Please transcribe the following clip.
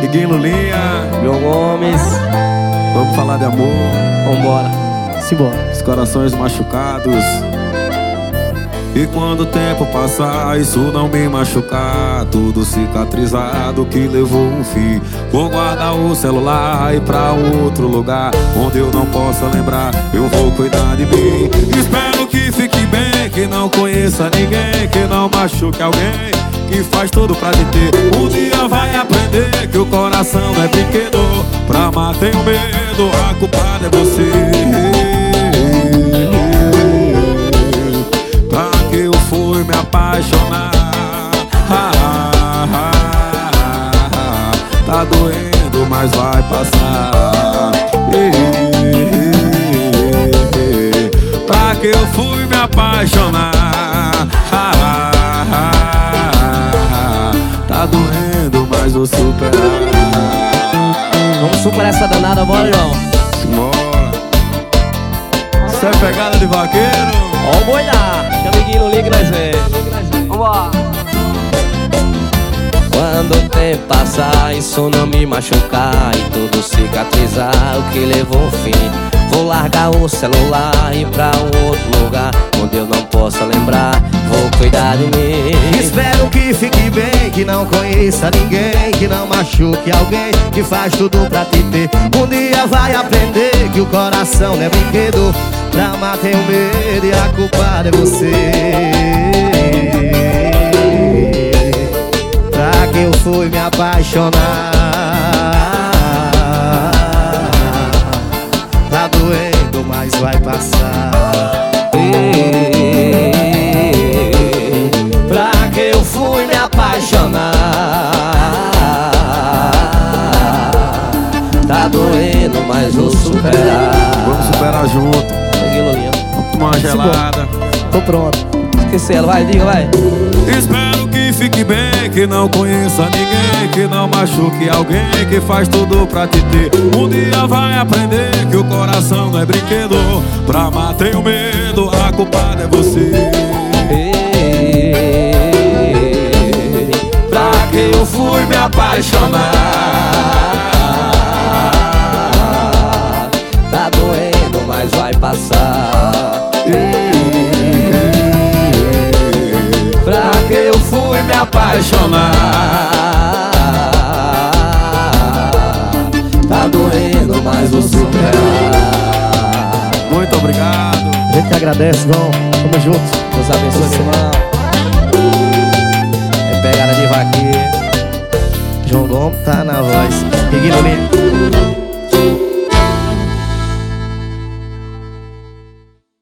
Miguel Lulinha, João Gomes. vamos falar de amor. Vambora. Simbora. Os corações machucados. E quando o tempo passar, isso não me machucar, tudo cicatrizado que levou um fim. Vou guardar o celular e ir pra um outro lugar onde eu não possa lembrar, eu vou cuidar de mim. Espero que fique bem, que não conheça ninguém, que não machuque alguém, que faz tudo pra te ter. Um dia vai aprender que o coração não é brinquedo. Pra amar tenho medo, a culpada é você. Pra que eu fui me apaixonar? Tá doendo, mas vai passar. Pra que eu fui me apaixonar? Tá doendo, mas vou superar. Vamos superar essa danada, bora, João. Bora. Isso é pegada de vaqueiro. Ó o boi lá. Chama Miguel Lulinha que nós vem. Vambora. Quando o tempo passar, isso não me machucar e tudo cicatrizar, o que levou um fim. Vou largar o celular e ir pra um outro lugar onde eu não possa lembrar, vou cuidar de mim. Espero que fique bem, que não conheça ninguém, que não machuque alguém, que faz tudo pra te ter. Um dia vai aprender que o coração não é brinquedo. Pra amar tenho medo e a culpada é você. Pra que eu fui me apaixonar? Tá doendo, mas vai passar. Pra que eu fui me apaixonar? Tá doendo, mas vou superar. Vamos superar junto. Miguel Lulinha. Vamos tomar uma gelada. Tô pronto. Esqueci ela, vai, diga, vai. Espero que fique bem, que não conheça ninguém, que não machuque alguém, que faz tudo pra te ter. Um dia vai aprender que o coração não é brinquedo. Pra amar tenho medo, a culpada é você. Pra que eu fui me apaixonar? Tá doendo, mas vai passar. Pra que eu fui me apaixonar? Tá doendo, mas vou superar. Muito obrigado. A gente que agradece, João. Tamo junto. Deus abençoe, meu irmão. É pegada de vaqueiro. João Gomes tá na voz. Miguel Lulinha.